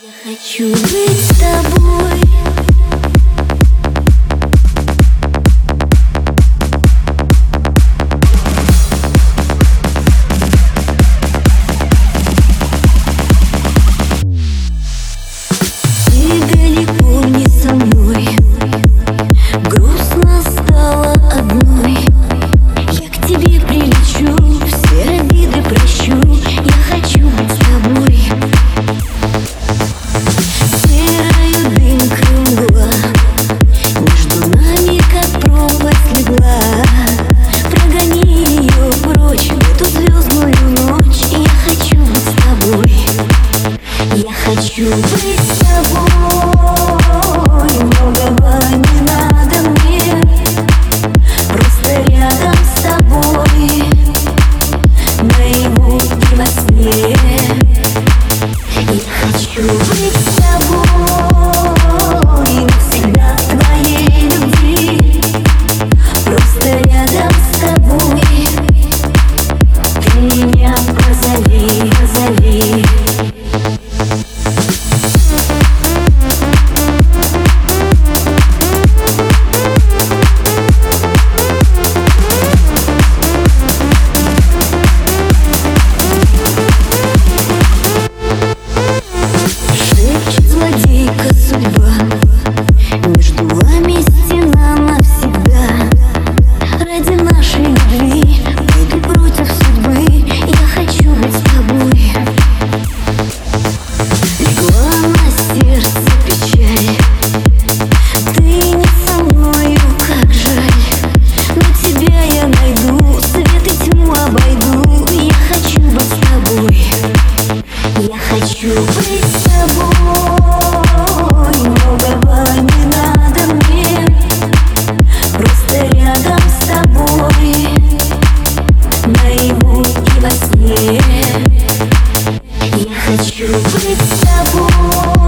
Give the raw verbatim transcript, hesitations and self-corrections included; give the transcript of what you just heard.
Я хочу быть с тобой. Ты далеко не со мной, грустно стало одной. Я к тебе прилечу, все обиды прощу. Я хочу быть с тобой. Серою дымкой мгла между нами, как пропасть легла. Прогони ее прочь в эту звездную ночь. Я хочу быть с тобой. Я хочу быть с тобой. Многого не надо мне, просто рядом с тобой, наяву и во сне. Я хочу быть с тобой навсегда в твоей любви, просто рядом с тобой. Ты меня позови, позови. Злодейка судьба, между вами стена навсегда. Ради нашей любви пойду против судьбы. Я хочу быть с тобой. Легла на сердце печаль, ты не со мною, как жаль. Но тебя я найду, свет и тьму обойду. Я хочу быть с тобой. Я хочу быть с тобой. Многого не надо мне, просто рядом с тобой, наяву и во сне. Я хочу быть с тобой.